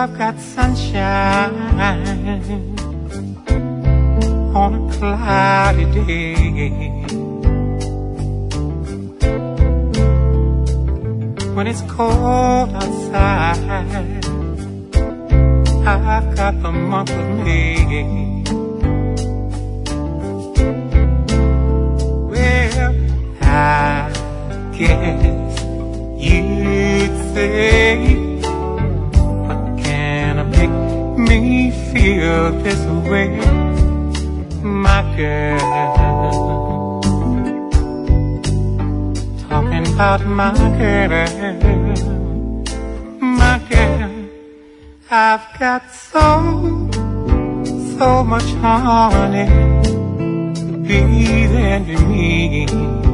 I've got sunshine on a cloudy day. When it's cold outside, I've got the month of May. Well, I guess you'd say, what can make me feel this way, my girl? Talking about my girl, my girl. I've got so much honey breathing to me.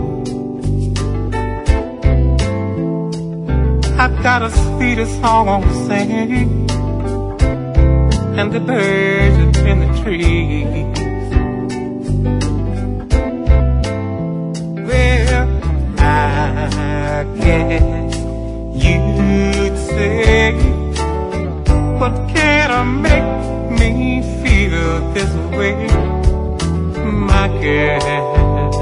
I've got a sweeter song to sing, and the birds are in the trees. Well, I guess you'd say, what can make me feel this way, my girl?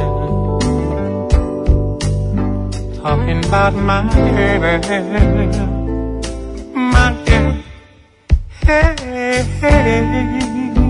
Talking about my girl, my girl. Hey, hey.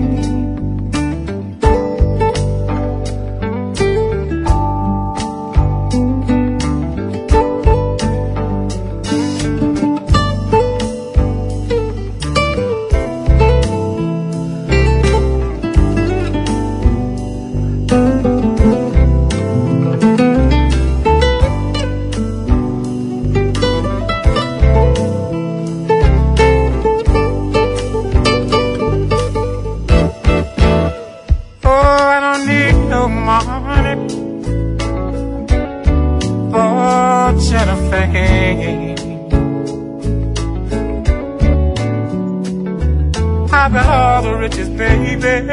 I've got all the riches, baby,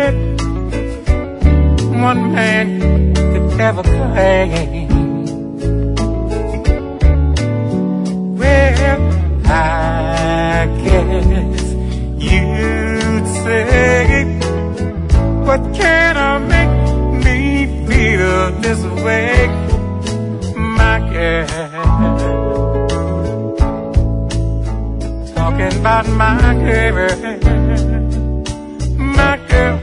one man could ever claim. Well, I guess you'd say, what can make me feel this way, my girl? Talking about my girl, my girl.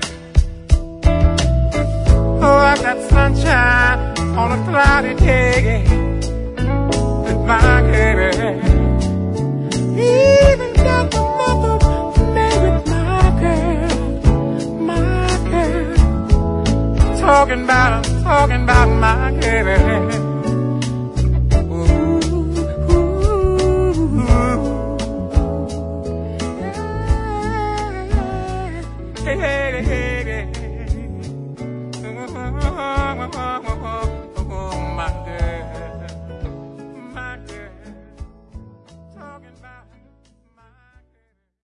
Oh, I got sunshine on a cloudy day with my girl. Even got the month of May with my girl, my girl. Talking about my girl. Hey, hey, hey.